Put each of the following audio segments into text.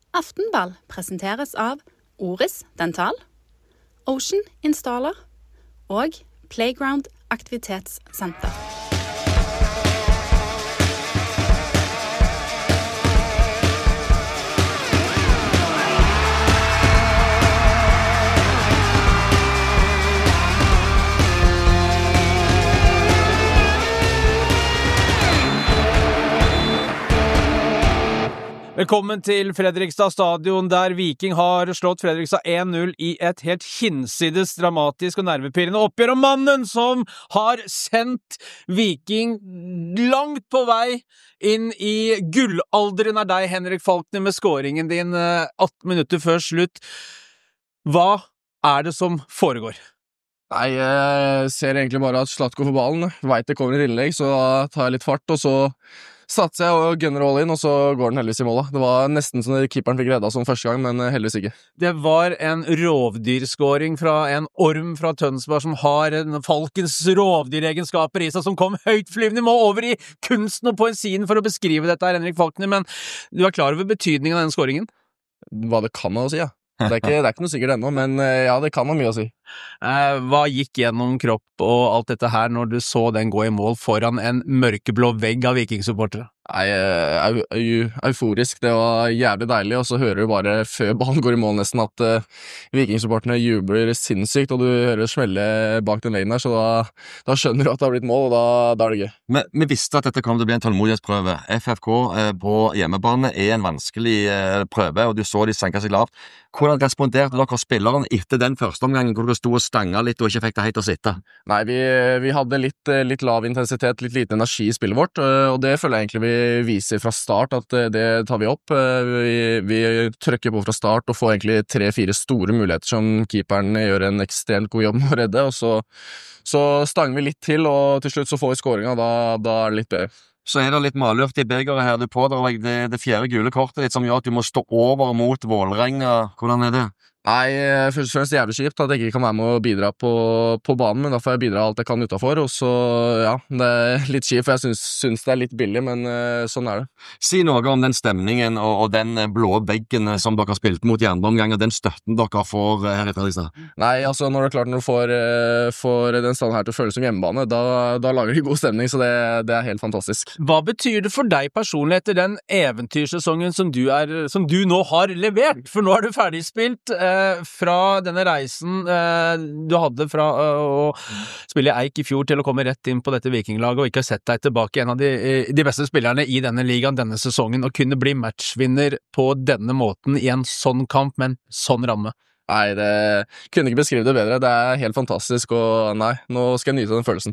Aftenball presenteres av Oris Dental, Ocean Installer og Playground Aktivitetssenter. Velkommen til Fredrikstad stadion, der Viking har slått Fredrikstad 1-0 i et helt hinsides dramatisk og nervepirrende oppgjør. Og mannen som har sendt Viking langt på vei inn i gullalderen er deg, Henrik Falkner, med scoringen din 18 minutter før slutt. Hva er det som foregår? Nei, jeg ser egentlig bare at Zlatko får ballen. Vet det kommer et innlegg, så tar jeg litt fart, og så satser jeg og gunner all in, og så går den heldigvis i mål. Det var nesten som keeperen fikk redda som første gang, men heldigvis ikke. Det var en rovdyrskåring fra en orm fra Tønsberg som har en Falkens rovdyregenskaper i seg, som kom høytflyvende må over i kunsten og poesien for å beskrive dette her, Henrik Falkner, men du er klar over betydningen av den skåringen? Hva det kan man å si, ja. Det er ikke noe sikkert ennå, men ja, det kan man mye å si. Hva gikk gjennom kropp og alt dette her når du så den gå i mål foran en mørkeblå vegg av Viking-supportere? Nei, euforisk. Det var jævlig deilig, og så hører du bare før ballen går i mål nesten at Viking-supporterne jubler sinnssykt, og du hører smelle bak den veggen der, så da skjønner du at det har blitt mål, og da er det gøy. Men vi visste at dette kom til å bli en tålmodighetsprøve. FFK på hjemmebane er en vanskelig prøve, og du så de senket seg lavt. Hvordan responderte dere spilleren etter den første omgangen, hvor dere stod og stanget litt og ikke fikk det helt å sitte? Nei, vi hadde litt lav intensitet, litt lite energi i spillet vårt, og det føler jeg egentlig vi viser fra start at det tar vi opp. Vi trykker på fra start og får egentlig 3-4 store muligheter som keeperen gjør en ekstremt god jobb med å redde, og så stanger vi litt til, og til slutt så får vi scoringen, og da er det litt bedre. Så er det litt malurt i begeret her. Du pådrar deg det fjerde gule kortet ditt som gjør at du må stå over mot Vålerenga. Hvordan er det? Nei, først og fremst jævlig kjipt at jeg ikke kan være med å bidra på banen, men da får jeg bidra alt jeg kan utenfor, og så, ja, det er litt kjipt, for jeg synes det er litt billig, men sånn er det. Si noe om den stemningen og den blå veggen som dere har spilt mot i andre omgang, og den støtten dere får her i Fredrikstad. Nei, altså, når det er klart når du får den standen her til å føles som hjemmebane, da lager de god stemning, så det er helt fantastisk. Hva betyr det for deg personlig etter den eventyrsesongen som du nå har levert? For nå er du ferdigspilt fra denne reisen du hadde fra å spille i Eik i fjor til å komme rett inn på dette Vikinglaget og ikke ha sett deg tilbake, en av de beste spillerne i denne ligaen denne sesongen, og kunne bli matchvinner på denne måten i en sånn kamp med en sånn ramme. Nei, det kunne ikke beskrive det bedre. Det er helt fantastisk, og nei, nå skal jeg nyte den følelsen.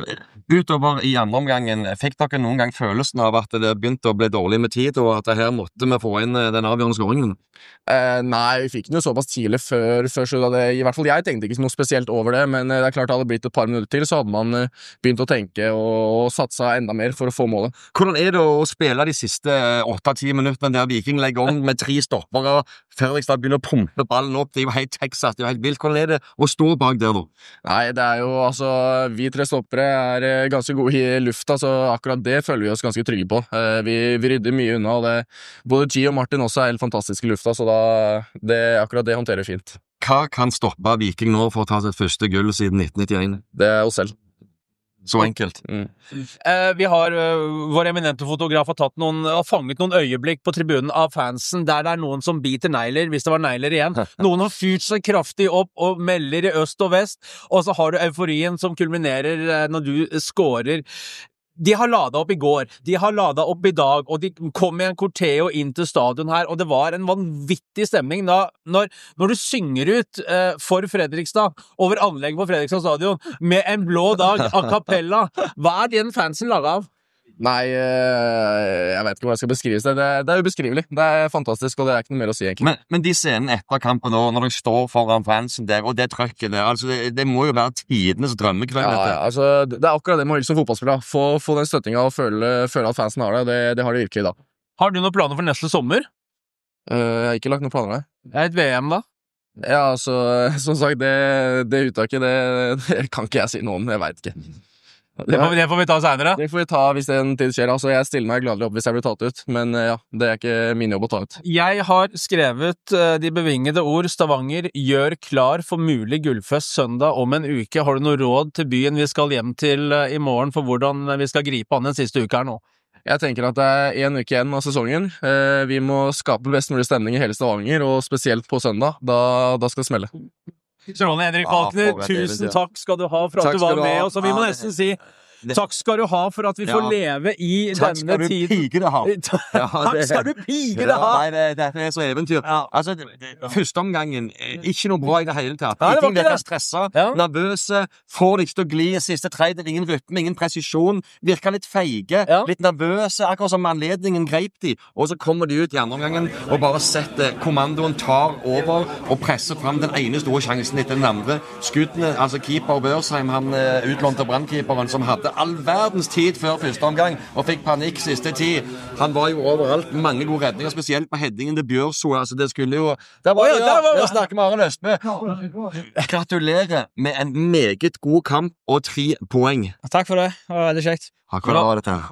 Utover i andre omgangen, fikk dere noen gang følelsen av at det begynte å bli dårlig med tid, og at her måtte vi få inn den avgjørende skåringen? Nei, vi fikk den jo såpass tidlig før slutt. I hvert fall jeg tenkte ikke noe spesielt over det, men det er klart det hadde blitt et par minutter til, så hadde man begynt å tenke og satsa enda mer for å få målet. Hvordan er det å spille de siste 8-10 minuttene der Viking legger om med 3 stoppere, Fredrikstad begynner å pumpe ballen opp? Det er jo helt Texas, det er jo helt vilt. Hvordan er det å stå bak der da? Nei, det er jo, altså, vi 3 stoppere er ganske gode i lufta, så akkurat det føler vi oss ganske trygge på. Vi rydder mye unna, og både G og Martin også er helt fantastiske i lufta, så akkurat det håndterer vi fint. Hva kan stoppe Viking nå for å ta sitt første gull siden 1991? Det er oss selv. Så enkelt. Vi har vår eminente fotograf har fanget noen øyeblikk på tribunen av fansen der det er noen som biter negler, hvis det var negler igjen. Noen har fyrt seg kraftig opp og melder i øst og vest, og så har du euforien som kulminerer når du scorer. De har ladet opp i går, de har ladet opp i dag, og de kom med en corteo inn til stadion her, og det var en vanvittig stemning da, når du synger ut for Fredrikstad, over anlegget på Fredrikstad stadion, med en blå dag a cappella. Hva er den fansen laget av? Nei, jeg vet ikke hva jeg skal beskrive det. Det er ubeskrivelig. Det er fantastisk, og det er ikke noe mer å si, egentlig. Men de scenene etter kampen nå, når de står foran fansen der, og det trøkket der, altså det må jo være tidenes drømmekveld. Ja, altså, det er akkurat det man vil som fotballspiller. Få den støttingen og føle at fansen har det. Det har de virkelig da. Har du noen planer for neste sommer? Jeg har ikke lagt noen planer, nei. Et VM da? Ja, altså, som sagt, det uttaket, det kan ikke jeg si noe om, jeg vet ikke. Det får vi ta senere. Det får vi ta hvis en tid skjer. Altså, jeg stiller meg gladelig opp hvis jeg blir tatt ut, men ja, det ikke min jobb å ta ut. Jeg har skrevet de bevingede ord Stavanger gjør klar for mulig gullfest søndag om en uke. Har du noe råd til byen vi skal hjem til i morgen for hvordan vi skal gripe an den siste uka her nå? Jeg tenker at det 1 uke igjen av sesongen. Vi må skape best mulig stemning i hele Stavanger, og spesielt på søndag. Da skal det smelle. Ronny Henrik Falkner, tusen takk skal du ha for at du var med oss, og vi må nesten si takk skal du ha for at vi får leve i denne tiden. Takk skal du pige det ha! Nei, dette så eventyr. Altså, første omgangen, ikke noe bra i det hele tatt. Ikke virker stresset, nervøse, får det ikke til å gli, siste tredje, ingen rytme, ingen presisjon, virker litt feige, litt nervøse, akkurat som anledningen greip de, og så kommer de ut i andre omgangen og bare setter kommandoen, tar over og presser frem den ene store sjansen etter den andre. Skuddene, altså keeper Børsheim, han utlånte brandkeeperen som hadde all verdens tid før første omgang og fikk panikk siste tid. Han var jo overalt, mange gode redninger, spesielt på headingen til Bjørså. Altså det skulle jo... Der snakker vi Arild Østbø. Gratulerer med en meget god kamp og 3 poeng. Takk for det, det var veldig kjekt. Hvordan var dette?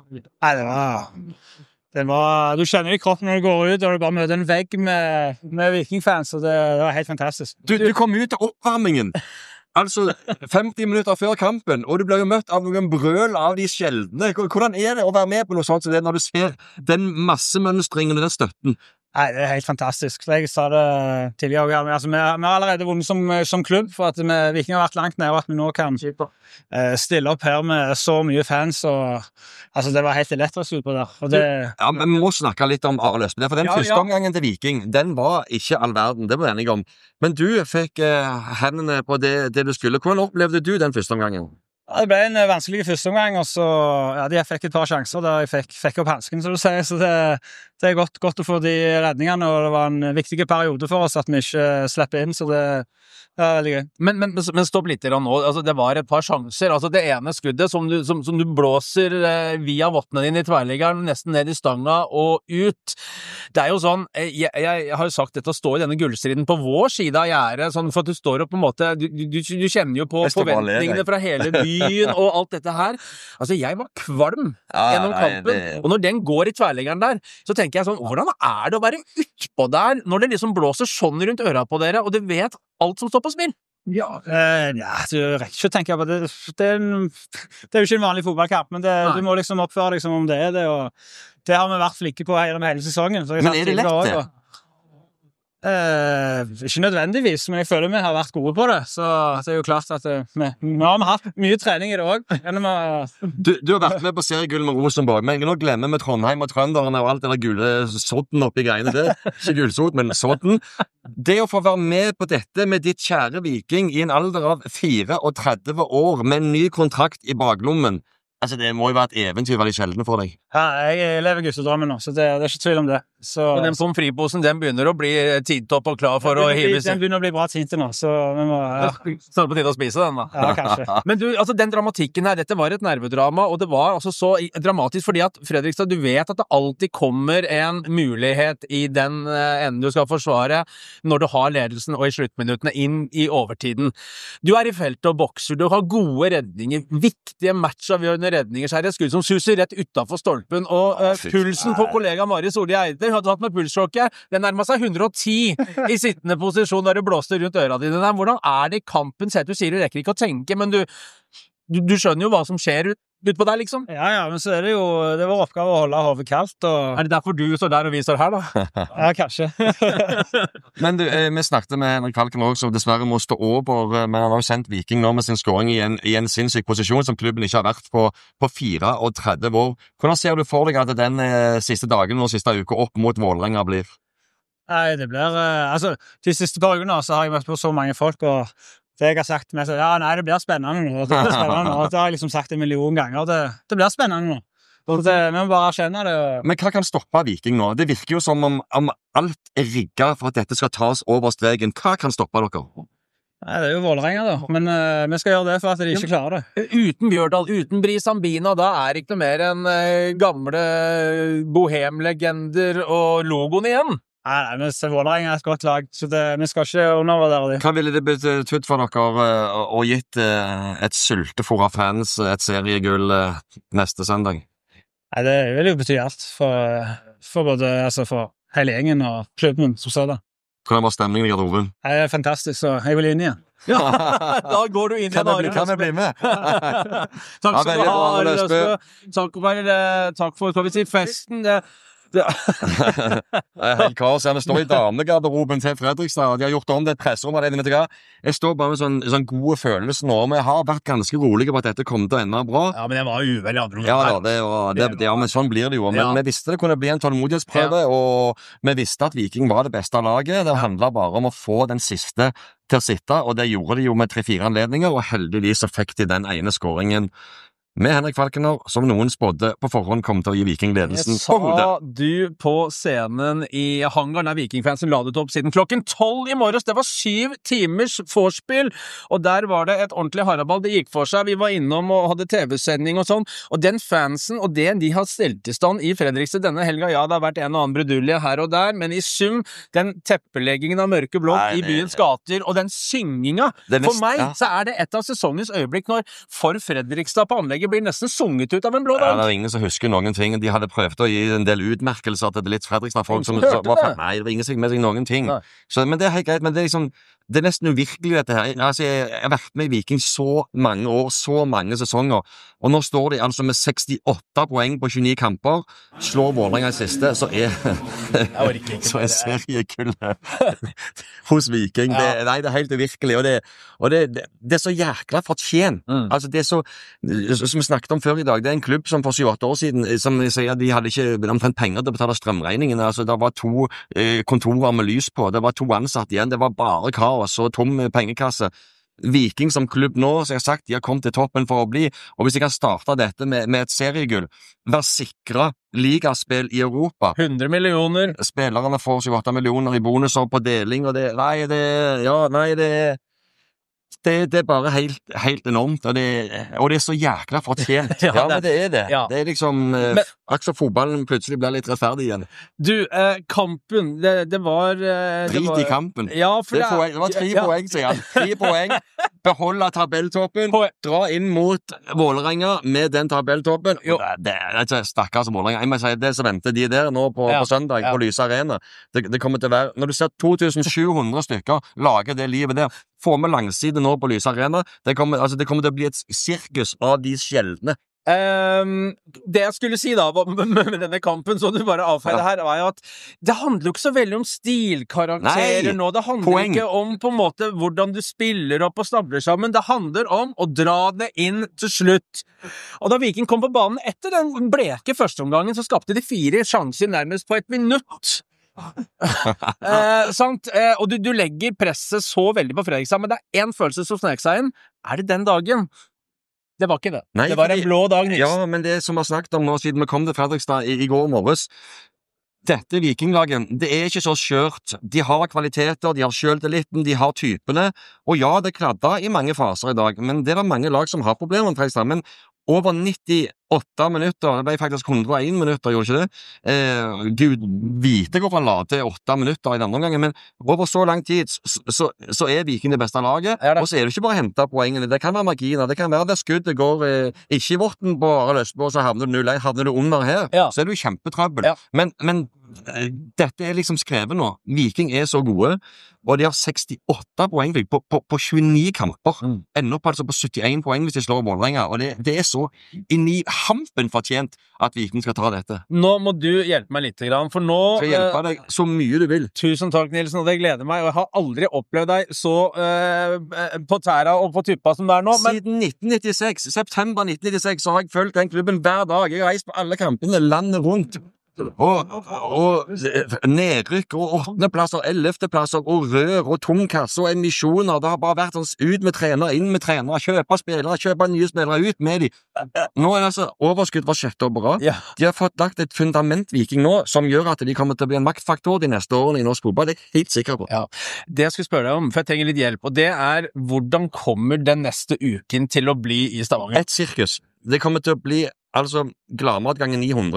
Nei, det var... Du kjenner det i kroppen når du går ut, og du bare møter en vegg med Vikingfans, og det var helt fantastisk. Du kom ut til oppvarmingen. Altså 50 minutter før kampen, og du ble jo møtt av noen brøl av de sjeldne. Hvordan det å være med på noe sånt som det når du ser den massemønstringen og den støtten? Nei, det helt fantastisk. Jeg sa det tidligere. Altså, vi har allerede vunnet som klubb, for at Viking har vært langt ned, og at vi nå kan stille opp her med så mye fans. Og, altså, det var helt elektrisk ut på der. Og det, ja, men vi må snakke litt om Arild Østbø, for den første omgangen til Viking, den var ikke all verden, det var jeg enig om. Men du fikk hendene på det du skulle. Hvordan opplevde du den første omgangen? Ja, det ble en vanskelig første omgang, og så jeg fikk et par sjanser der jeg fikk opp hansken, så du sier, så det godt å få de redningene, og det var en viktig periode for oss at vi ikke slipper inn, så det er veldig gøy. Men stopp litt nå, altså, det var et par sjanser, altså det ene skuddet som du blåser via vottene dine i tverrliggeren, nesten ned i stanga og ut. Det er jo sånn, jeg har jo sagt dette å stå i denne gullstriden på vår side av gjerdet, sånn for at du står og på en måte, du kjenner jo på forventningene fra hele byen og alt dette her. Altså, jeg var kvalm gjennom kampen, og når den går i tverrliggeren der, så tenker jeg sånn, hvordan er det å være utpå der, når det liksom blåser sånn rundt øra på dere, og du vet alt som står på spill? Ja, du rekker ikke å tenke på det. Det er jo ikke en vanlig fotballkamp, men du må liksom oppføre deg som om det er det, og det har vi vært flikke på hele sesongen. Men er det lett det? Ikke nødvendigvis, men jeg føler vi har vært gode på det, så det er jo klart at vi har hatt mye trening i det også. Du har vært med på seriegull med Rosenborg, men nå glemmer vi Trondheim og Trønderne og alt det der gule sodden oppi greiene der. Ikke gulsod, men sodden. Det å få være med på dette med ditt kjære Viking i en alder av 34 år med en ny kontrakt i baklommen, altså det må jo være et eventyr veldig sjeldent for deg. Ja, jeg lever guttedrømmen nå, så det er ikke tvil om det. Og den pommes frites-posen, den begynner å bli tidtopp og klar for å hive seg. Den begynner å bli bra tinte nå, så vi må... Så er det på tide å spise den da. Ja, kanskje. Men du, altså den dramatikken her, dette var et nervedrama, og det var altså så dramatisk fordi at, Fredrikstad, du vet at det alltid kommer en mulighet i den enden du skal forsvare når du har ledelsen og i sluttminuttene inn i overtiden. Du er i feltet og bokser, du har gode redninger, viktige matchavgjørende redninger, så er det skudd som suser rett utenfor stolpen, og pulsen på kollega Mari Solli Eide hadde hatt med pulssjokket, den nærmet seg 110 i sittende posisjon der du blåste rundt øra dine. Hvordan er det i kampen sett? Du sier du rekker ikke å tenke, men du skjønner jo hva som skjer ut på deg, liksom. Ja, men så er det jo, det var oppgave å holde hodet kaldt, og... Er det derfor du står der og vi står her, da? Ja, kanskje. Men du, vi snakket med Henrik Falken også, som dessverre må stå over, men han har jo sendt Viking nå med sin scoring i en sinnssyk posisjon som klubben ikke har vært på 34 år. Hvordan ser du for deg at den siste dagen og siste uka opp mot Vålerenga blir? Nei, det blir... altså, de siste par ukene så har jeg møtt på så mange folk, og det jeg har sagt med så, det blir spennende nå. Det har jeg liksom sagt 1 million ganger. Det blir spennende nå. Vi må bare erkjenne det. Men hva kan stoppe Viking nå? Det virker jo som om alt er rigget for at dette skal tas over streken. Hva kan stoppe dere? Nei, det er jo Vålerenga da, men vi skal gjøre det for at de ikke klarer det. Uten Bjørdal, uten Brisambina, da er ikke noe mer enn gamle bohemlegender og logoen igjen. Nei, men Vålerenga et godt lag, så vi skal ikke undervurdere det. Hva ville det betydd for dere å gitt et sultefòra fans et seriegull neste søndag? Nei, det vil jo bety alt for både, altså for hele gjengen og klubben som står der. Hvordan var stemningen i garderoben? Det er fantastisk, så jeg vil inn igjen. Ja, da går du inn igjen. Kan vi bli med? Takk skal du ha, Løsbø. Takk for, skal vi si, festen. Det er helt kaos. Vi står i damegarderoben til Fredrikstad, og de har gjort om det et presserom. Jeg står bare med sånn gode følelser nå, men jeg har vært ganske rolig på at dette kommer til å ende bra. Ja, men det var uveldig andre Ja, men sånn blir det jo. Men vi visste det kunne bli en tålmodighetsprøve, og vi visste at Viking var det beste laget. Det handlet bare om å få den siste til å sitte, og det gjorde de jo med 3-4 anledninger, og heldigvis så fikk de den ene skåringen med Henrik Falkener, som noen spådde på forhånd kom til å gi Viking ledelsen på hodet. Sa du på scenen i hangaren der Viking-fansen ladet opp siden klokken 12 i morges. Det var 7 timers vorspiel, og der var det et ordentlig haraball. Det gikk for seg. Vi var innom og hadde TV-sending og sånn, og den fansen og det de har stelt i stand i Fredrikstad denne helga, ja, det har vært en og annen brudulje her og der, men i sum, den teppeleggingen av mørke blått i byens gater, og den synginga, for meg så er det et av sesongens øyeblikk når for Fredrikstad på anlegget blir nesten sunget ut av en blå dag. Ja, det er ingen som husker noen ting. De hadde prøvd å gi en del utmerkelser til litt Fredrikstad-folk som Nei, det var ingen som med seg noen ting. Så, men det er helt greit, men det er liksom det er nesten uvirkelig dette her. Altså, jeg har vært med i Viking så mange år, så mange sesonger, og nå står de altså med 68 poeng på 29 kamper, slår Vålerenga i siste, så er seriekullet hos Viking. Nei, det er helt uvirkelig, og det er så jækla fortjent. Altså, det er så, som vi snakket om før i dag, det er en klubb som for 7-8 år siden, som sier de hadde ikke omtrent penger til å betale strømregningene. Altså, det var 2 kontorer med lys på, det var 2 ansatte igjen, det var bare kaos og tom pengekasse. Viking som klubb nå, som jeg har sagt, de har kommet til toppen for å bli, og hvis jeg kan starte dette med et seriegull, være sikret ligaspill i Europa. 100 millioner. Spillerne får 7-8 millioner i bonuser på deling, og det er bare helt enormt, og det er så jækla fortjent. Men det er det. Det er liksom akkurat så fotballen plutselig blir litt rettferdig igjen. Du, kampen, det var Drit i kampen. Ja, for det var 3 poeng, sier han. 3 poeng, beholde tabelltoppen, dra inn mot Vålerenga med den tabelltoppen. Det er ikke stakkars Vålerenga. Jeg må si det som venter de der nå på søndag på Lyse Arena. Det kommer til å være, når du ser 2700 stykker lage det livet der, få med langside nå på Lyse Arena, det kommer til å bli et sirkus av de sjeldne. Det jeg skulle si da med denne kampen, så du bare avfeide her, var jo at det handler jo ikke så veldig om stilkarakterer nå, det handler ikke om på en måte hvordan du spiller opp og stabler sammen, det handler om å dra det inn til slutt. Og da Viking kom på banen etter den bleke førsteomgangen, så skapte de 4 sjanser nærmest på 1 minutt. Sant? Og du legger presset så veldig på Fredrikstad, men det er en følelse som snek seg inn. Er det den dagen? Det var ikke det. Nei, det var en blå dag, Nils. Ja, men det som vi har snakket om nå siden vi kom til Fredrikstad i går morges, dette Vikinglaget, det er ikke så skjørt. De har kvaliteter, de har selvtilliten, de har typene, og ja, det kladder i mange faser i dag, men det er mange lag som har problemer med Fredrikstad, men over 98 minutter, det ble faktisk 101 minutter, gjorde ikke det? Gud vite hvorfor han la til 8 minutter i den andre omgangen, men over så lang tid så er Viking det beste laget, og så er det ikke bare å hente poengene, det kan være marginer, det kan være der skuddet går ikke i vorten på Løsbø, så havner du 0-1, havner du under her, så er du i kjempetrøbbel. Men dette er liksom skrevet nå. Viking er så gode, og de har 68 poeng på 29 kamper. Ender på 71 poeng hvis de slår Vålerenga, og det er så inn i hampen fortjent at Viking skal ta dette. Nå må du hjelpe meg litt, for nå skal jeg hjelpe deg så mye du vil. Tusen takk, Nilsen, og det gleder meg, og jeg har aldri opplevd deg så på tæra og på tuppa som det er nå. Siden 1996, september 1996, så har jeg følt den klubben hver dag. Jeg har reist på alle kampene landet rundt. Og nedrykk og 8. plasser, 11. plasser og rør og tomkasse og emisjoner. Det har bare vært sånn ut med trenere, inn med trenere, kjøpe spillere, kjøpe nye spillere, ut med de. Nå er det altså overskudd fra 6. år på rad. De har fått lagt et fundament Viking nå, som gjør at de kommer til å bli en maktfaktor de neste årene i norsk fotball. Det er jeg helt sikker på. Det jeg skulle spørre deg om, for jeg trenger litt hjelp, og det er hvordan kommer den neste uken til å bli i Stavanger? Et sirkus. Det kommer til å bli altså gladmat ganger 900.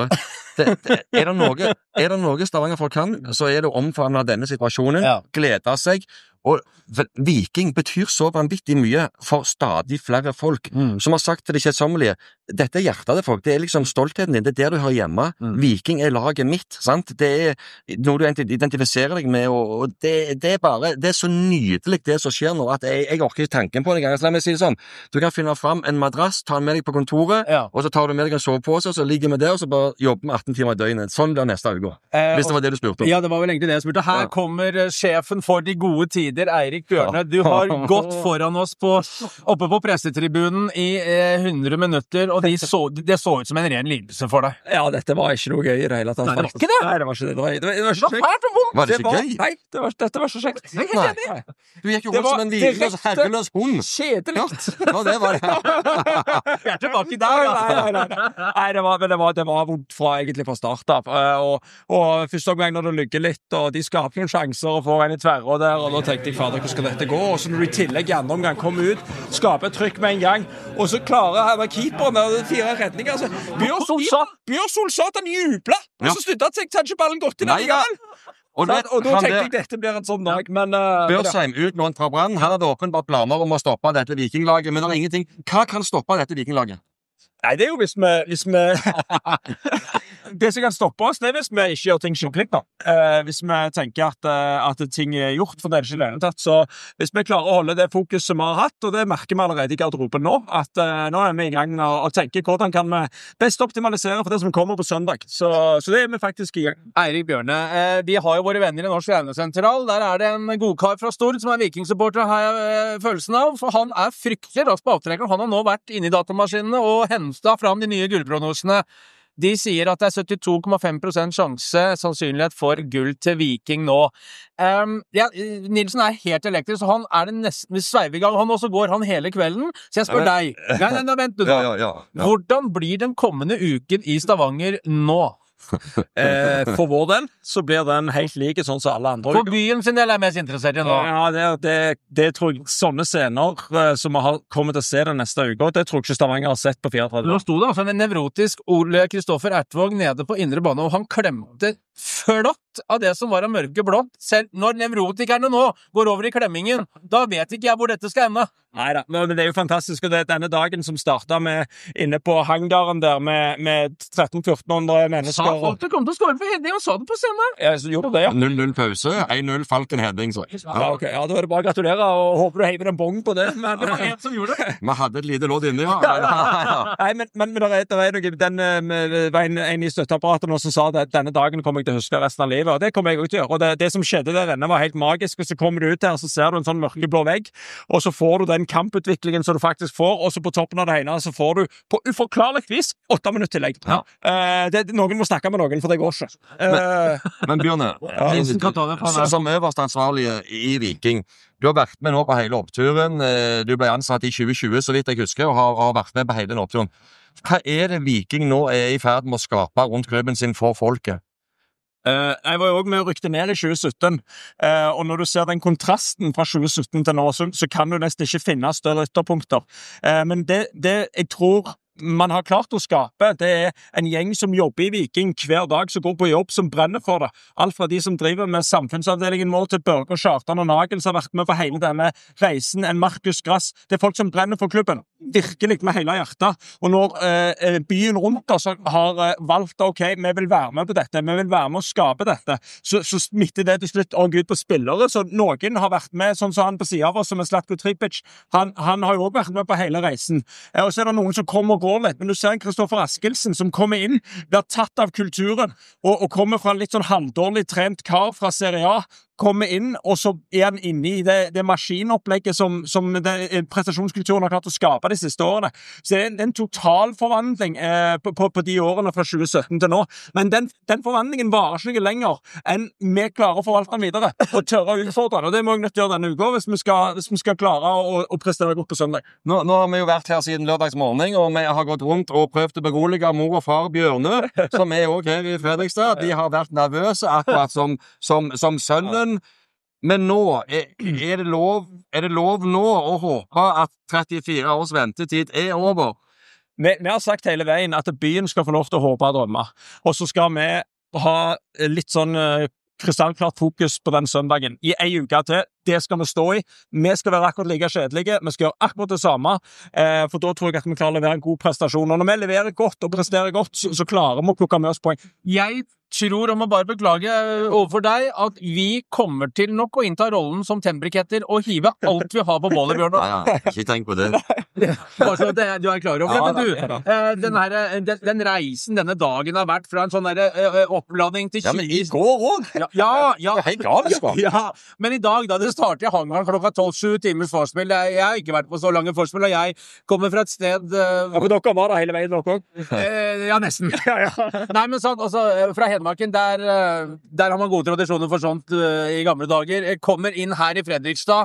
Er det noe Stavanger-folk kan, så er det å omfavne denne situasjonen, glede seg, og Viking betyr så vanvittig mye for stadig flere folk, som har sagt til det kjedsommelige, dette er hjertet til folk, det er liksom stoltheten din, det er der du hører hjemme, Viking er laget mitt, sant? Det er noe du identifiserer deg med, og det er bare, det er så nydelig det som skjer nå, at jeg orker ikke tanken på det engang. Så la meg si det sånn, du kan finne fram en madrass, ta den med deg på kontoret, og så tar du med deg en sovepose, og så ligger vi der, og så bare jobber vi 18 timer i døgnet. Sånn blir neste uke, hvis det var det du spurte om. Ja, det var vel egentlig det jeg spurte. Her kommer sjefen for de gode tider, Eirik Bjørne. Du har gått foran oss oppe på pressetribunen i 100 minutter, og det så ut som en ren lidelse for deg. Ja, dette var ikke noe gøy i det hele tatt. Nei, det var ikke det. Nei, det var ikke det. Det var ikke kjekt. Var det ikke gøy? Nei, dette var ikke kjekt. Nei. Du gikk jo rundt som en hvileløs, herreløs hund. Kjedelikt. Ja, det var det. Vi er tilbake der, Nei, det var vondt egentlig fra start av. Og første gang når det lygger litt, og de skaper noen sjanser og får en i tverrå der, og da tenkte jeg, fader, hvordan skal dette gå? Og så når du i tillegg i andre omgang kommer ut, skaper et trykk med en gang, og så klarer keeperen og 4 redninger. Altså, Bjørn Solsatan jubla, og så sluttet jeg til ballen godt inn. Og da tenkte jeg dette blir en sånn dag, men Børsheim utlånt fra Brann, han hadde åpenbart planer om å stoppe dette vikinglaget, men det er ingenting. Hva kan stoppe dette vikinglaget? Nei, det er jo hvis vi det som kan stoppe oss, det er hvis vi ikke gjør ting skikkelig da. Hvis vi tenker at ting er gjort, for det er ikke lønnet tatt. Så hvis vi klarer å holde det fokus som vi har hatt, og det merker vi allerede i garderoben nå, at nå er vi i gang og tenker hvordan kan vi best optimalisere for det som kommer på søndag. Så det er vi faktisk i gang. Eirik Bjørne, vi har jo våre venner i Norsk Hjernessentral. Der er det en godkar fra Stord som er vikingsupporter, har jeg følelsen av. For han er fryktelig rask på avtrekkeren. Han har nå vært inne i datamaskinene og hentet fram de nye gullprognosene. De sier at det er 72,5% sjanse, sannsynlighet for gull til Viking nå. Nilsen er helt elektrisk, så han er det nesten vi sveiver i gang. Han også går han hele kvelden. Så jeg spør deg, nei, vent du da. Ja. Hvordan blir den kommende uken i Stavanger nå? For vår del så blir den helt like sånn som alle andre. For byen sin del er jeg mest interessert i nå. Ja, det tror jeg sånne scener som vi har kommet til å se den neste uke, og det tror jeg ikke Stavanger har sett på 34 år. Nå sto det altså en nevrotisk Ole Kristoffer Ertvåg nede på indre bane, og han klemte flott av det som var av mørke blått. Selv når nevrotikerne nå går over i klemmingen, da vet ikke jeg hvor dette skal ende. Neida, men det er jo fantastisk, og det er denne dagen som startet med inne på hangdaren der med 1300-1400 mennesker. Sa folk det kom til å skåre for Hedding, og sa det på scenen. Ja, så gjorde det, ja. 0-0 pause, 1-0 Falken Hedding, så. Ja, ok, ja, da er det bare å gratulere, og håper du heiver en bong på det. Men det var en som gjorde det. Vi hadde et lite lodd inne, ja. Nei, men det er noe, det var en i støtteapparatet nå som sa at denne dagen kommer jeg til å huske resten av livet, og det kommer jeg også til å gjøre. Og det som skjedde der inne var helt magisk, og så kommer du ut her, så ser du en sånn mørkeblå vegg, og så får du den kamputviklingen som du faktisk får, og så på toppen av det ene så får du på uforklarlig vis 8 minutter tillegg. Ja. Noen må snakke med noen, for det går ikke. Men Bjørne, som øverste ansvarlige i Viking, du har vært med nå på hele oppturen, du ble ansatt i 2020, så vidt jeg husker, og har vært med på hele den oppturen. Hva er det Viking nå er i ferd med å skape rundt klubben sin for folket? Jeg var jo også med å rykte ned i 2017, og når du ser den kontrasten fra 2017 til nå, så kan du nesten ikke finne større ytterpunkter. Men det jeg tror man har klart å skape, det er en gjeng som jobber i Viking hver dag, som går på jobb, som brenner for det. Alt fra de som driver med samfunnsavdelingen vår til Børge og Kjartan og Nagel, som har vært med på hele denne reisen, en Markus Grass. Det er folk som brenner for klubben, virkelig med hele hjertet. Og når byen rundt oss har valgt, ok, vi vil være med på dette, vi vil være med å skape dette, så smitter det til slutt og ut på spillere. Så noen har vært med, sånn som han på siden av oss, som er Zlatko Tripic. Han har jo også vært med på hele reisen. Og så er det noen som kommer og går litt, men du ser en Kristoffer Askildsen som kommer inn, blir tatt av kulturen, og kommer fra en litt sånn halvdårlig trent kar fra Serie A, kommer inn, og så er han inne i det maskinopplegget som prestasjonskulturen har klart å skape de siste årene. Så det er en total forvandling på de årene fra 2017 til nå. Men den forvandlingen varer ikke lenger enn vi klarer å forvalte den videre, og tørre å utfordre den. Og det må jeg nødt til å gjøre denne uka, hvis vi skal klare å prestere godt på søndag. Nå har vi jo vært her siden lørdagsmorgen, og vi har gått rundt og prøvd å berolige mor og far Bjørne, som er også her i Fredrikstad. De har vært nervøse, akkurat som sønnen. Men nå, er det lov nå å håpe at 34 års ventetid er over? vi har sagt hele veien at byen skal få lov til å håpe og drømme. Og så skal vi ha litt sånn krystallklart fokus på den søndagen. I en uke til, det skal vi stå i. Vi skal være akkurat like kjedelige, vi skal gjøre akkurat det samme, for da tror jeg at vi klarer å levere en god prestasjon. Og når vi leverer godt og presterer godt, så klarer vi å plukke med oss poeng. Jeg tror, og må bare beklage overfor deg, at vi kommer til nok å innta rollen som temperiketter og hive alt vi har på bålet, Bjørnar. Ja, ikke tenk på det. Bare så at du klar over det. Men du, den reisen denne dagen har vært fra en sånn oppladning til 20... Ja, men i går også. Ja. Helt galskap. Ja, men i dag, da det startet i hangaren klokka 12-7 timers forspill, jeg har ikke vært på så lange forspill, og jeg kommer fra et sted... For dere var der hele veien, dere også? Ja, nesten. Nei, men sånn, altså, fra Hedmarken, der har man gode tradisjoner for sånt i gamle dager. Jeg kommer inn her i Fredrikstad,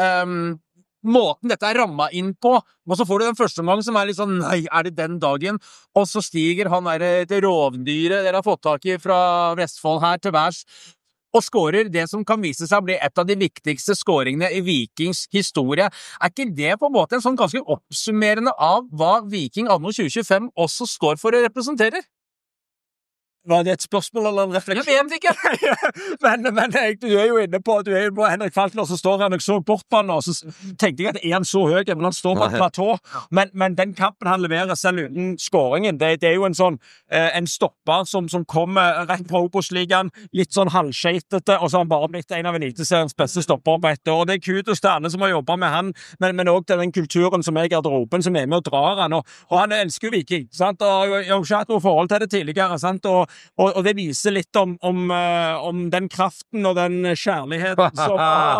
måten dette rammet inn på, og så får du den første omgang som litt sånn, nei, det den dagen? Og så stiger han til rovdyret dere har fått tak i fra Vestfold her til værs, og skårer det som kan vise seg å bli et av de viktigste skåringene i Vikings historie. Ikke det på en måte en sånn ganske oppsummerende av hva Viking anno 2025 også står for å representere? Var det et spørsmål eller en refleksjon? Jeg vet ikke. men du jo inne på Henrik Falkner, så står han og så bort på han, og så tenkte jeg at han så høy, men han står på et platå. Men den kampen han leverer selv uten skåringen, det jo en sånn, en stopper som kommer rett på Obos-ligaen, litt sånn halvskjeitete, og så har han bare blitt en av Eliteseriens beste stopper på et år. Og det kudos til alle som har jobbet med han, men også til den kulturen som er i garderoben, som med og drar han, og han elsker jo Viking, sant? Og jeg har ikke hatt noe forhold til det tidligere, sant? Og det viser litt om den kraften og den kjærligheten som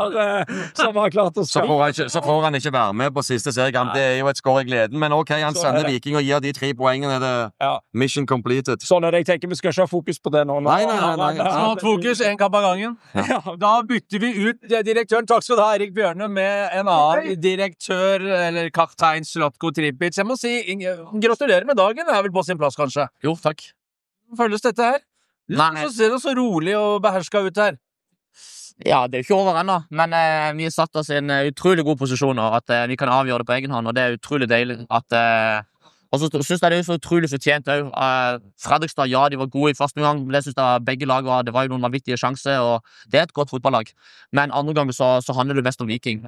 har klart å spille. Så får han ikke være med på siste seriekamp. Det jo et skår i gleden, men ok, han sender Viking og gir de 3 poengene. Mission completed. Sånn jeg tenker vi skal ikke ha fokus på det nå. Nei. Snart fokus, en kamp av gangen. Da bytter vi ut direktøren. Takk skal du ha, Erik Bjørne, med en annen direktør, eller kaptein Zlatko Tripic. Jeg må si, gratulerer med dagen. Det vel på sin plass, kanskje? Jo, takk. Føles dette her? Nei. Så ser det så rolig og behersket ut her. Ja, det jo ikke over ennå, men vi har satt oss i en utrolig god posisjon, og at vi kan avgjøre det på egen hånd, og det utrolig deilig at... Og så synes jeg det så utrolig fortjent også. Fredrikstad, ja, de var gode i første gang, men det synes jeg begge lag var, det var jo noen vanvittige sjanser, og det et godt fotballag. Men andre ganger så handler det mest om Viking.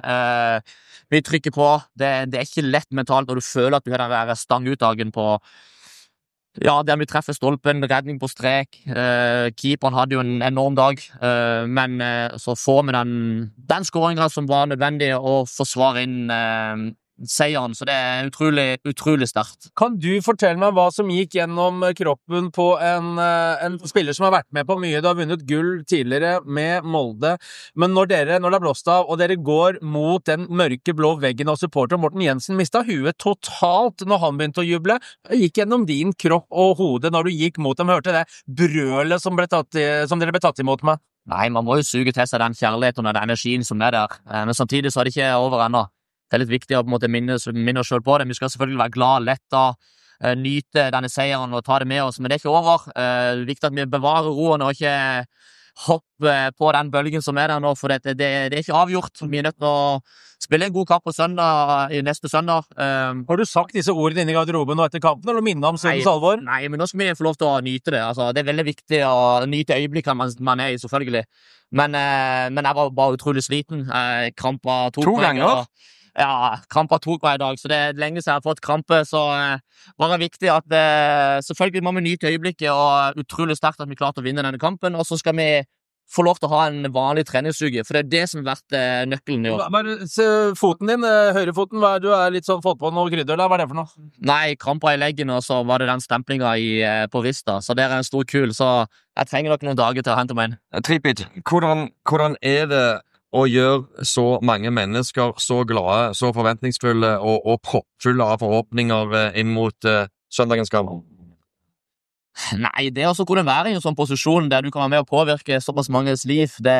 Vi trykker på, det ikke lett mentalt når du føler at du har den stangutdagen på... Ja, der vi treffer stolpen, redning på strek. Keeperen hadde jo en enorm dag, men så får vi den skåringen som var nødvendig å forsvare inn seieren, så det utrolig sterkt. Kan du fortelle meg hva som gikk gjennom kroppen på en spiller som har vært med på mye? Du har vunnet gull tidligere med Molde, men når det er blåst av, og dere går mot den mørke blå veggen av supporter, Morten Jensen mistet huet totalt når han begynte å juble. Det gikk gjennom din kropp og hode når du gikk mot dem, hørte det brølet som dere ble tatt imot med? Nei, man må jo suge til seg den kjærligheten og den energien som der, men samtidig så det ikke over ennå. Det litt viktig å på en måte minne oss selv på det. Vi skal selvfølgelig være glad, letta, nyte denne seieren og ta det med oss, men det ikke over. Det viktig at vi bevarer roen og ikke hopper på den bølgen som der nå, for det ikke avgjort. Vi nødt til å spille en god kamp på søndag, neste søndag. Har du sagt disse ordene inne i garderoben og etter kampen, eller minne om søndens alvor? Nei, men nå skal vi få lov til å nyte det. Altså, det veldig viktig å nyte øyeblikket man i, selvfølgelig. Men jeg var bare utrolig sliten. Krampa 2 ganger. Ja, krampa 2 hver dag, så det lenge siden jeg har fått krampe, så bare viktig at selvfølgelig må vi nyte øyeblikket, og utrolig sterkt at vi klarte å vinne denne kampen, og så skal vi få lov til å ha en vanlig treningsuke, for det det som har vært nøkkelen i år. Bare se foten din, høyrefoten, du litt sånn fått på noe krydder, hva det for noe? Nei, krampa i leggen, og så var det den stemplingen på Vista, så det en stor kul, så jeg trenger nok noen dager til å hente meg inn. Tripic, hvordan det å gjøre så mange mennesker så glade, så forventningsfulle og proppfulle av forhåpninger inn mot søndagens kamp? Nei, det å kunne være i en sånn posisjon der du kan være med og påvirke såpass manges liv, du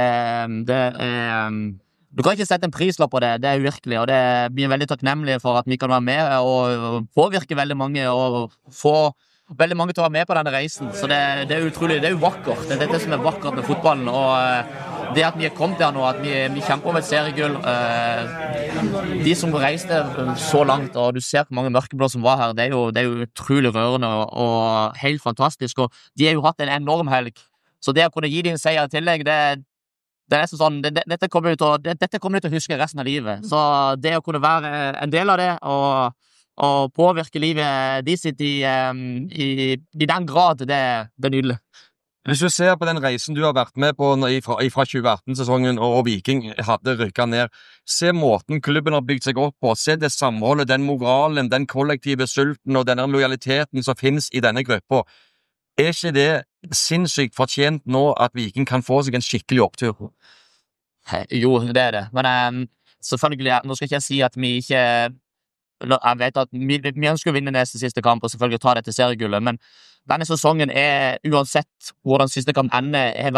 kan ikke sette en prislapp på det virkelig, og vi veldig takknemlige for at vi kan være med og påvirke veldig mange og få veldig mange til å være med på denne reisen, så det utrolig, det jo vakkert, det det som vakkert med fotballen, og det at vi kommet der nå, at vi kjemper om et seriegull, de som reiste så langt, og du ser hvor mange mørkeblå som var her, det er jo utrolig rørende og helt fantastisk, og de har jo hatt en enorm helg, så det å kunne gi dem en seier i tillegg, det er nesten sånn, dette kommer de til å huske resten av livet, så det å kunne være en del av det, og påvirke livet de sitt i den grad, det er nydelig. Hvis du ser på den reisen du har vært med på fra 2018-sesongen og Viking hadde rykket ned, se måten klubben har bygd seg opp på, se det samholdet, den moralen, den kollektive sulten og den lojaliteten som finnes i denne gruppa. Er ikke det sinnssykt fortjent nå at Viking kan få seg en skikkelig opptur? Jo, det er det, men selvfølgelig, nå skal ikke jeg si at vi ikke, jeg vet at vi ønsker å vinne neste siste kamp og selvfølgelig ta dette seriegullet, men denne sesongen uansett hvordan siste kamp ender, har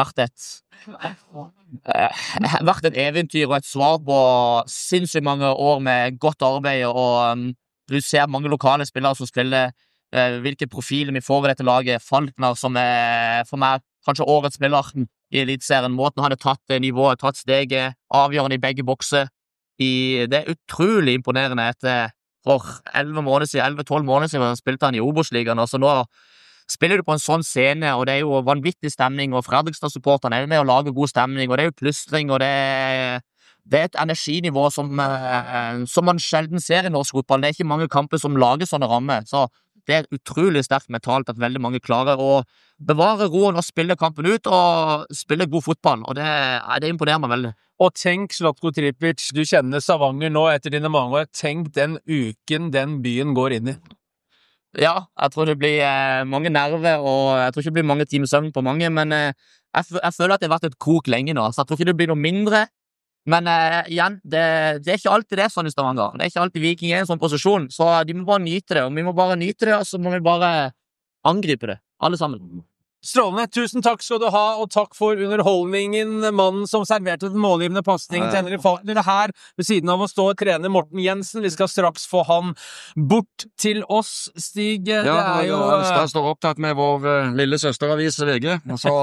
vært et eventyr og et svar på sinnssykt mange år med godt arbeid, og du ser mange lokale spillere som spiller, hvilke profiler vi får i dette laget. Falkner, som for meg kanskje årets spiller i elitserien, måten han har tatt nivået, tatt steget, avgjørende i begge bokser. Det utrolig imponerende etter for 11-12 måneder siden spilte han i Obos-ligaen, og så nå spiller du på en sånn scene, og det er jo vanvittig stemning, og Fredrikstad-supporterne er med å lage god stemning, og det er jo plystring, og det er et energinivå som man sjelden ser i norsk fotball. Det er ikke mange kamper som lager sånne rammer, så det er utrolig sterkt mentalt at veldig mange klarer å bevare roen og spille kampen ut, og spille god fotball, og det imponerer meg veldig. Og tenk, Zlatko Tripic, du kjenner Stavanger nå etter dine mange år, tenk den uken den byen går inn i. Ja, jeg tror det blir mange nerver, og jeg tror ikke det blir mange timer søvn på mange, men jeg føler at det har vært et kok lenge nå, så jeg tror ikke det blir noe mindre. Men igjen, det er ikke alltid det sånn i Stavanger. Det er ikke alltid Viking i en sånn posisjon, så de må bare nyte det, og vi må bare nyte det, og så må vi bare angripe det, alle sammen. Strålende, tusen takk skal du ha, og takk for underholdningen, mannen som serverte den målgivende passningen til Henrik Falkner her, ved siden av å stå og trene Morten Jensen. Vi skal straks få han bort til oss, Stig. Ja, han står opptatt med vår lille søsteravis VG, så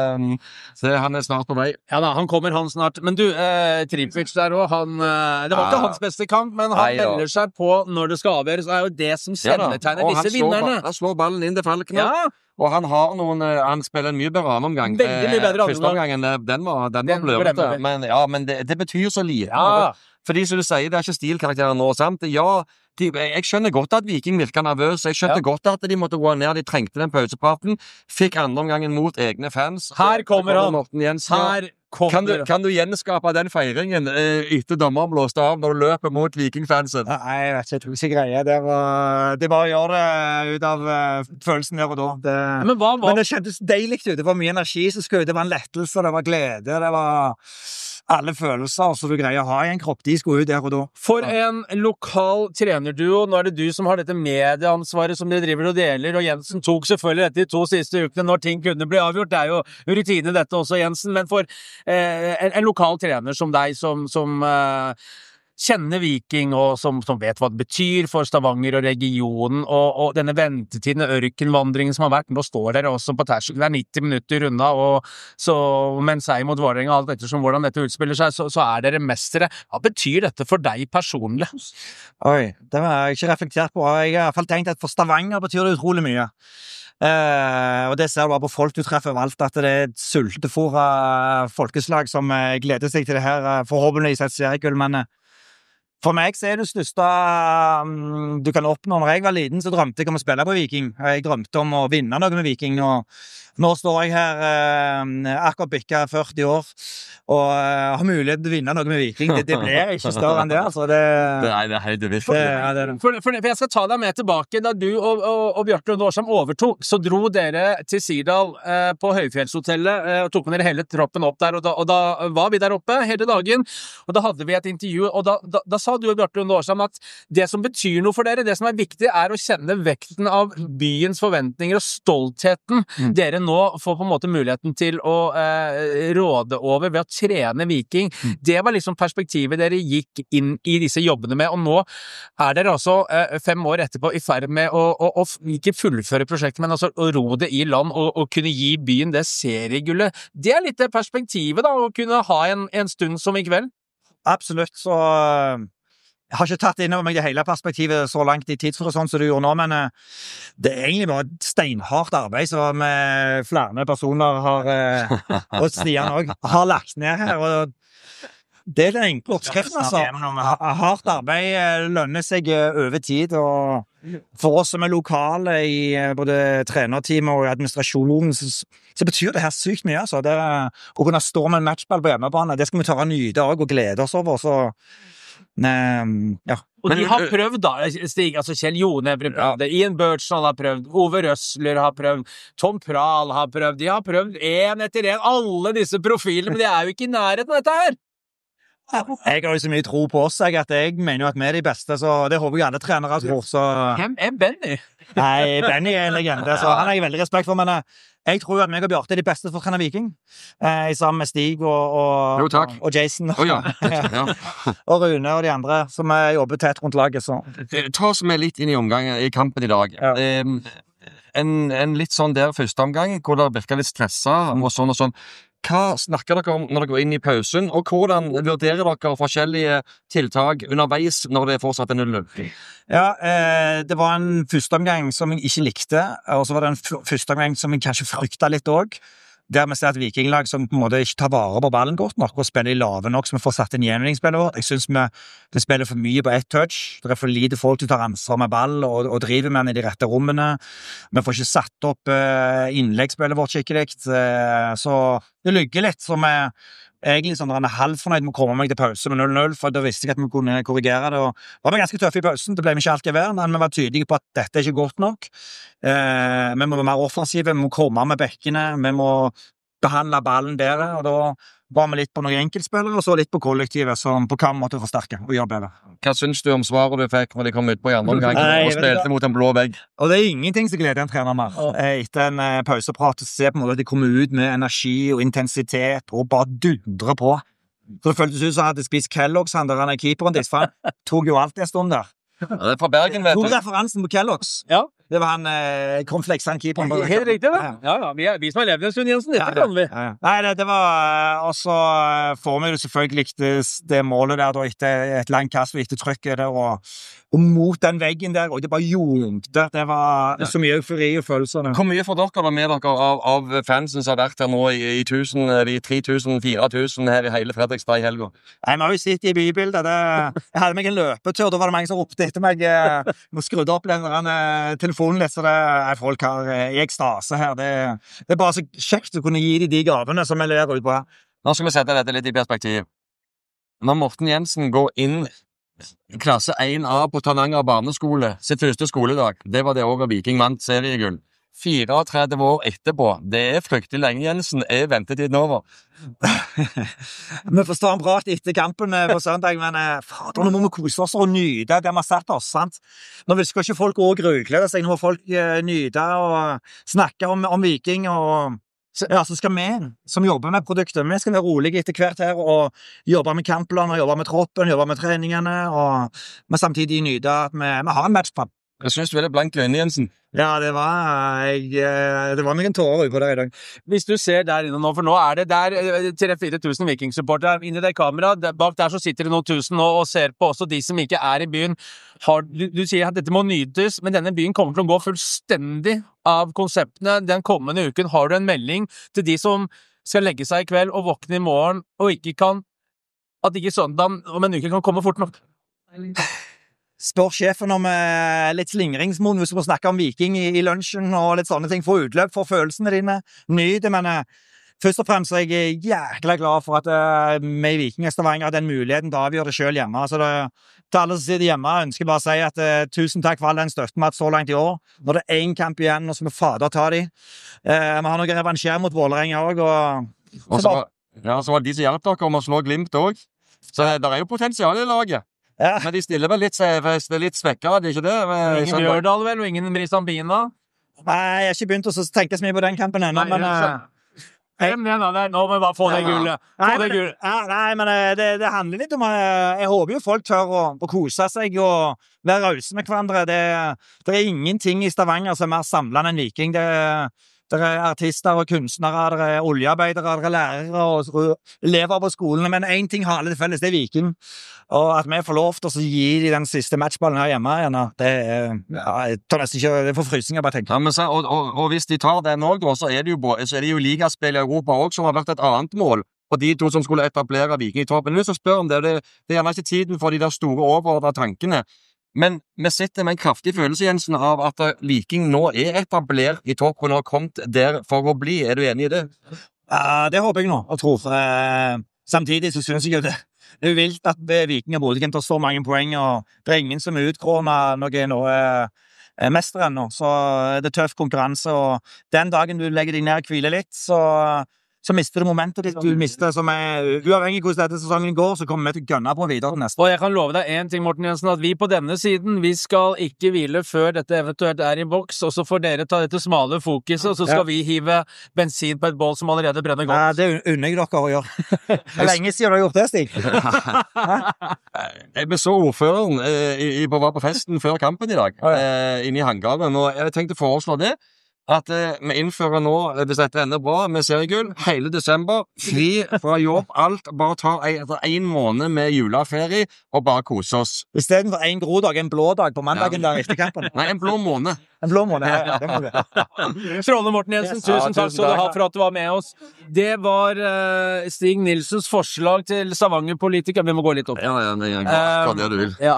han er snart på vei. Ja da, han kommer snart. Men du, Tripic der også, det var ikke hans beste kamp, men han melder seg på når det skal avgjøres, og det er jo det som kjennetegner disse vinnerne. Han slår ballen inn til Falkner. Ja. Og han spiller en mye bedre omgang. Veldig mye bedre første omgangen, den var bløvete. Men det betyr så lite. Ja. Fordi som du sier, det er ikke stilkarakteren nå, sant? Ja, jeg skjønner godt at Viking virker nervøs. Jeg skjønner godt at de måtte gå ned, de trengte den pausepraten. Fikk andre omgangen mot egne fans. Her kommer han. Morten Jensen. Kan du gjenskape den feiringen etter dommeren blåste av når du løper mot Vikingfansen? Nei, jeg vet ikke, jeg tror ikke greier. Det bare gjør det ut av følelsen der og da. Men det kjentes deilig ut. Det var mye energi som skulle ut. Det var en lettelse, det var glede, det var alle følelser som du greier å ha i en kropp. De skulle ut der og da. For en lokal trenerduo. Nå er det du som har dette medieansvaret som dere driver og deler, og Jensen tok selvfølgelig dette de 2 siste ukene når ting kunne bli avgjort. Det er jo rutine dette også, Jensen, men for en lokal trener som deg, som kjenner Viking, og som vet hva det betyr for Stavanger og regionen, og denne ventetiden, ørkenvandringen som har vært, nå står dere også på terskelen, det er 90 minutter unna, og så, mens jeg mot Vålerenga, alt ettersom hvordan dette utspiller seg, så er dere mestere. Hva betyr dette for deg personlig? Oi, det har jeg ikke reflektert på. Jeg har i hvert fall tenkt at for Stavanger betyr det utrolig mye. Og det ser du bare på folk du treffer overalt, at det er et sultefora folkeslag som gleder seg til det her, forhåpentligvis et seriegull, men for meg så er det største du kan oppnå. Når jeg var liten så drømte jeg om å spille på Viking. Jeg drømte om å vinne noe med Viking, og nå står jeg her akkurat bikket 40 år og har mulighet til å vinne noe med Viking. Det blir ikke større enn det, altså. Det er helt vilt. For jeg skal ta deg med tilbake. Da du og Bjarte Årsam overtok, så dro dere til Sirdal på Høyfjellshotellet og tok med dere hele troppen opp der, og da var vi der oppe hele dagen, og da hadde vi et intervju, og da sa du, Bjarte Lunde Årsam, at det som betyr noe for dere, det som viktig, å kjenne vekten av byens forventninger og stoltheten dere nå får på en måte muligheten til å råde over ved å trene Viking. Det var liksom perspektivet dere gikk inn i disse jobbene med, og nå dere altså 5 år etterpå i ferd med å ikke fullføre prosjektet, men altså å ro det i land og kunne gi byen det seriegullet. Det litt det perspektivet da, å kunne ha en stund som i kveld. Absolutt, så jeg har ikke tatt inn over meg det hele perspektivet så langt i tidshorisont som du gjorde nå, men det egentlig bare et steinhardt arbeid som flere personer har, og Stian også, har lagt ned her, og det den enkle oppskriften, altså. Hardt arbeid lønner seg over tid, og for oss som lokale i både trenerteam og administrasjonen, så betyr det her sykt mye, altså. Det å kunne stå med en matchball på hjemmebane, det skal vi ta og nyte og glede oss over, så ja. Og de har prøvd da, Stig, altså Kjell Jonevre prøvde, Ian Birchnall har prøvd, Ove Røsler har prøvd, Tom Prahl har prøvd, de har prøvd en etter en, alle disse profilene, men de jo ikke i nærheten av dette her. Jeg har jo så mye tro på oss, at jeg mener jo at vi de beste, så det håper jeg alle trenere tror, så... Hvem Benny? Nei, Benny en legende, så han har jeg veldig respekt for, men jeg tror at meg og Bjarte de beste for å trene Viking, sammen med Stig og Jason, og Rune og de andre, som jobber tett rundt laget, så... Ta oss med litt inn i omgangen, i kampen i dag. En litt sånn der første omgang, hvor det virker litt stresset, og sånn. Hva snakker dere om når dere går inn i pausen, og hvordan vurderer dere forskjellige tiltak underveis når det fortsatt 0-0? Ja, det var en første omgang som jeg ikke likte, og så var det en første omgang som jeg kanskje fryktet litt også. Der vi ser et vikinglag som på en måte ikke tar vare på ballen godt nok, og spiller i lave nok, så vi får satt inn gjenvinningsspillet vårt. Jeg synes vi spiller for mye på ett touch. Det for lite folk til å ta ansvar med ball, og driver med den i de rette rommene. Vi får ikke satt opp innleggsspillet vårt skikkelig, så det lygger litt, som egentlig sånn at halvfornøyd med å komme meg til pause med 0-0, for da visste jeg at vi kunne korrigere det, og var vi ganske tøffe i pausen. Det ble vi ikke alltid ved, men vi var tydelige på at dette ikke godt nok. Vi må være mer offensive, vi må komme med bekkene, vi må behandle ballen bedre, og da var vi litt på noen enkeltspillere, og så litt på kollektivet, som på hva måte forsterke og gjøre bedre. Hva synes du om svaret du fikk når de kom ut på andre omgang og spilte mot en blå vegg? Og det ingenting som gleder en trener mer. Etter en pauseprat, se på en måte at de kom ut med energi og intensitet, og bare dundre på. Så det føltes ut som han hadde spist Kellogg's, han der han keeperen ditt, for han tok jo alltid en stund der. Ja, det fra Bergen, vet du. Tok referansen på Kellogg's. Ja. Det var han Cornflakes, han keeperen. Helt riktig, det. Ja, vi som har levd en stund, Jensen, dette kan vi. Nei, det var, og så får vi jo selvfølgelig det målet der, da, etter et langt kast og etter trykket der, og mot den veggen der, og det bare jomte. Det var så mye eufori og følelser. Hvor mye får dere med dere av fansen som har vært her nå i 1000, de 3000, 4000 her i hele Fredrikstad i helga? Nei, vi har jo sett i bybildet. Jeg hadde meg en løpetur, da var det mange som ropte etter meg, og skrudde opp telefonen litt, så det folk har i ekstase her. Det bare så kjekt å kunne gi de gavene som vi lever ut på her. Nå skal vi sette dette litt i perspektiv. Når Morten Jensen går inn klasse 1A på Tananger barneskole, sitt første skoledag, det var det året Viking vant seriegull. 34 år etterpå, det fryktelig lenge, Jensen, ventetiden over. Vi forstår en prat etter kampen på søndag, men fader, nå må vi kose oss og nyte det vi har satt oss, sant? Nå skal ikke folk også gruglede seg, nå må folk nyte og snakke om Viking, og ja, så skal vi som jobber med produktet, vi skal være rolige etter hvert her, og jobbe med kampplanen, jobbe med troppen, jobbe med treningene, men samtidig nyte at vi har en matchplan. Jeg synes du litt blank øyne, Jensen. Ja, det var noen tårer på det i dag. Hvis du ser der inne nå, for nå det der 3-4 tusen Viking-supportere inne i det kameraet, bak der så sitter det noen tusen og ser på også de som ikke i byen. Du sier at dette må nytes, men denne byen kommer til å gå fullstendig av konseptene den kommende uken. Har du en melding til de som skal legge seg i kveld og våkne i morgen, og ikke kan, at ikke søndagen om en uke kan komme fort nok? Spør sjefen om litt slingringsmod hvis du må snakke om Viking i lunsjen og litt sånne ting, få utløp for følelsene dine, nyte, men først og fremst jeg jækla glad for at vi i Viking i Stavanger har den muligheten til å avgjøre det selv hjemme. Altså til alle som sitter hjemme, ønsker jeg bare å si at tusen takk for all den støtten vi har hatt så langt i år. Når det en kamp igjen, og så må fader ta de. Vi har noen revansjer mot Vålerenga også, så var det de som hjalp dere om å slå Glimt også. Så det jo potensial i laget. Ja. Men de stiller vel litt svekkere, det er ikke det? Ingen Bjørdal vel, og ingen Brisambina. Nei, jeg har ikke begynt å tenke så mye på den kampen ennå, men Nå må vi bare få det gullet. Nei, men det handler litt om jeg håper jo folk tør å kose seg og være rause med hverandre. Det er ingenting i Stavanger som er mer samlende enn Viking. Det er artister og kunstnere, det er oljearbeidere, det er lærere og elever på skolene, men én ting har alle til felles, det er Viking. Og at vi får lov til å gi de den siste matchballen her hjemme igjen, jeg tar nesten ikke, det får frysninger bare tenke. Ja, men og hvis de tar den også, så er det jo ligaspill i Europa også, som har vært et annet mål for de to som skulle etablere Viking i toppen. Så spør om det er gjerne ikke tiden for de der store overordnede tankene. Men vi sitter med en kraftig følelse, Jensen, av at Viking nå er etablert i toppen og har kommet der for å bli. Er du enig i det? Ja, det håper jeg nå, og tror. Samtidig så synes jeg jo det er vilt at Viking og Bodø-Glimt tar så mange poeng, og det er ingen som er utkronet noe mester ennå. Så det er tøff konkurranse, og den dagen du legger deg ned og hviler litt, så mister du momentet ditt. Du mister som uavhengig hvordan dette sesongen går, så kommer vi til å gønne på videre neste. Og jeg kan love deg en ting, Morten Jensen, at vi på denne siden, vi skal ikke hvile før dette eventuelt er i boks, og så får dere ta dette smale fokuset, og så skal vi hive bensin på et bål som allerede brenner godt. Ja, det unner jeg dere å gjøre. Det er lenge siden du har gjort det, Stig. Jeg så ordføreren var på festen før kampen i dag, inne i hangaren, og jeg tenkte å foreslå det, at vi innfører nå, hvis dette ender bra, med seriegull, hele desember, fri fra jobb, alt, bare tar en måned med juleferie, og bare kose oss. I stedet for en grodag, en blå dag på mandagen der etter kampen. Nei, en blå måned. En blå måned, ja, det må vi. Strålende, Morten Jensen, tusen takk skal du ha for at du var med oss. Det var Stig Nilsens forslag til Stavanger-politiker. Vi må gå litt opp. Ja, hva det du vil. Ja.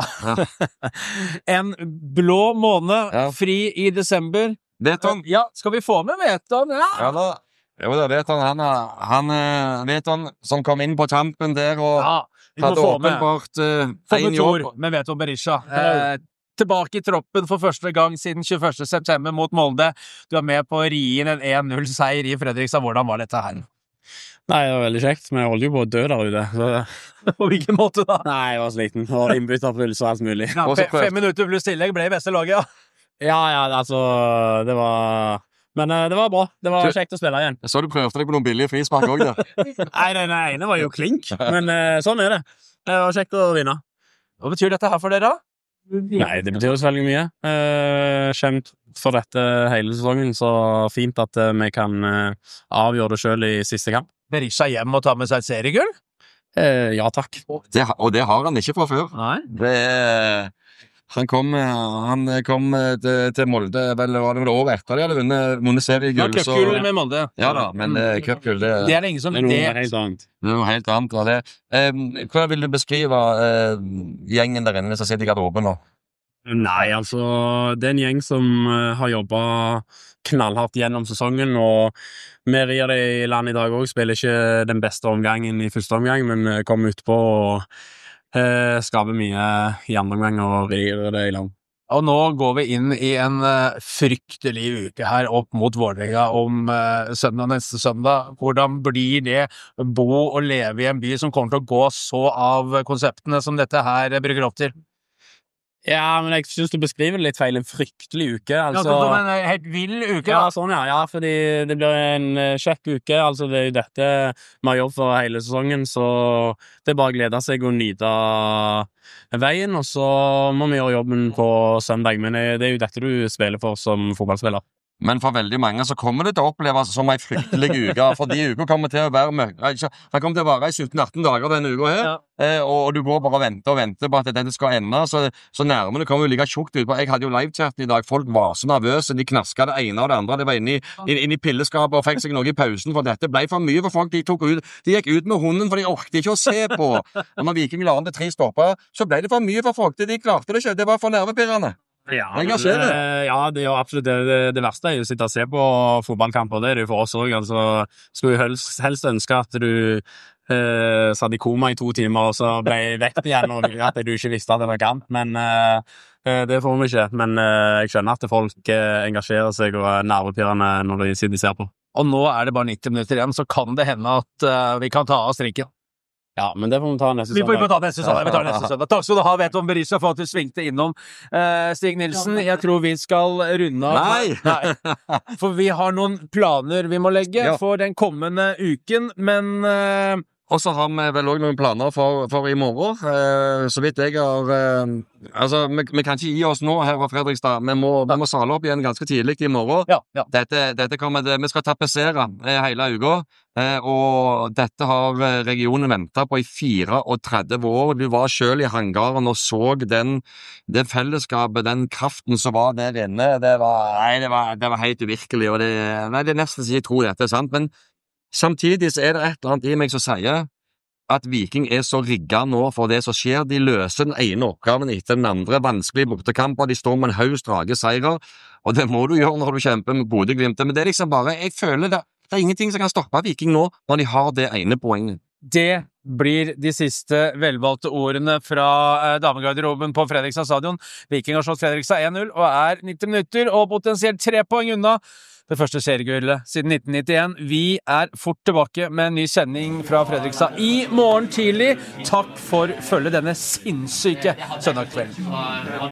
En blå måned, fri i desember. Veton? Ja, skal vi få med Veton? Ja da. Jo, det vet han vet han som kom inn på tampen der og hadde åpenbart en jobb. Men Veton Berisha, tilbake i troppen for første gang siden 21. september mot Molde. Du er med på å ri inn en 1-0-seier i Fredrikstad. Hvordan var dette her? Nei, det var veldig kjekt, men jeg holdt jo på å dø der ute. Så... På hvilken måte da? Nei, jeg var sliten, og innbytterpuls og alt mulig. Ja, 5 minutter pluss tillegg ble i beste laget, ja. Ja, altså, det var... Men det var bra. Det var kjekt å spille igjen. Jeg så du prøvde deg på noen billige frispark også der. Nei, den ene var jo klink, men sånn er det. Det var kjekt å vinne. Hva betyr dette her for dere da? Nei, det betyr så veldig mye. Kjent for dette hele sesongen, så fint at vi kan avgjøre det selv i siste kamp. Berisha hjem og ta med seg et seriegull? Ja, takk. Og det har han ikke fra før. Nei. Han kom til Molde, var det vel året etter de hadde vunnet seriegull. Ja, cupgull med Molde. Ja da, men cupgull, det er det ingen som... Det er noe helt annet. Det er noe helt annet, og det. Hva vil du beskrive gjengen der inne, hvis jeg sitter i garderoben nå? Nei, altså, det er en gjeng som har jobbet knallhardt gjennom sesongen, og vi rir det i land i dag også, spiller ikke den beste omgangen i første omgang, men kom ut på og skaper mye i andre omgang og rir det i land. Og nå går vi inn i en fryktelig uke her opp mot Vålerenga om neste søndag. Hvordan blir det å bo og leve i en by som kommer til å gå så av konseptene som dette her brygger opp til? Ja, men jeg synes du beskriver det litt feil. En fryktelig uke, altså. Ja, en helt vill uke, ja, sånn, ja, fordi det blir en kjekk uke, altså det er jo dette vi har jobb for hele sesongen, så det er bare å glede seg og nyte veien, og så må vi gjøre jobben på søndag, men det er jo dette du spiller for som fotballspiller. Men for veldig mange så kommer det til å oppleves som en fryktelig uke, for de uka kommer til å være han kommer til å være i 17-18 dager denne uka her, og du går bare og venter på at dette skal ende, så nærmere kommer jo like tjukt ut. Jeg hadde jo livechatten i dag, folk var så nervøse, de knasket det ene og det andre, de var inne i pilleskapet og fikk seg noe i pausen, for dette ble for mye for folk, de gikk ut med hunden, for de orket ikke å se på, og når Viking la om til 3 stopper, så ble det for mye for folk, de klarte det ikke, det var for nervepirrende. Ja, det gjør absolutt det verste er jo å sitte og se på fotballkamper, det er det jo for oss også, altså skulle jo helst ønske at du satt i koma i 2 timer og så ble vekt igjen og at du ikke visste at det var kamp, men det får vi ikke, men jeg skjønner at folk engasjerer seg og er nervepirrende når de ser på. Og nå er det bare 90 minutter igjen, så kan det hende at vi kan ta av strikken. Ja, men det får vi ta neste Vi søndag. får ta neste søndag. Takk skal du ha, vet om Berisha, for at du svingte innom. Stig Nilsen, jeg tror vi skal runde av. Nei! For vi har noen planer vi må legge for den kommende uken, men Og så har vi vel også noen planer for i morgen. Så vidt jeg har Altså, vi kan ikke gi oss nå her fra Fredrikstad. Vi må sale opp igjen ganske tidlig i morgen. Ja. Dette kommer vi skal tapetsere hele uka. Og dette har regionen ventet på i 34 år. Du var selv i hangaren og så det fellesskapet, den kraften som var der inne. Det var helt uvirkelig. Og det er nesten så jeg tror dette er sant. Men samtidig så det et eller annet i meg som sier at Viking så rigget nå for det som skjer. De løser den ene oppgaven etter den andre, vanskelige bortekamper, de står med en haug strake seirer, og det må du gjøre når du kjemper med Bodø/Glimt. Men det liksom bare, jeg føler det er ingenting som kan stoppe Viking nå, når de har det ene poenget. det blir de siste velvalgte ordene fra damegarderoben på Fredrikstad stadion. Viking har slått Fredrikstad 1-0 og 90 minutter og potensielt 3 poeng unna det første seriegullet siden 1991. Vi fort tilbake med en ny sending fra Fredrikstad i morgen tidlig. Takk for følget denne sinnssyke søndagskvelden.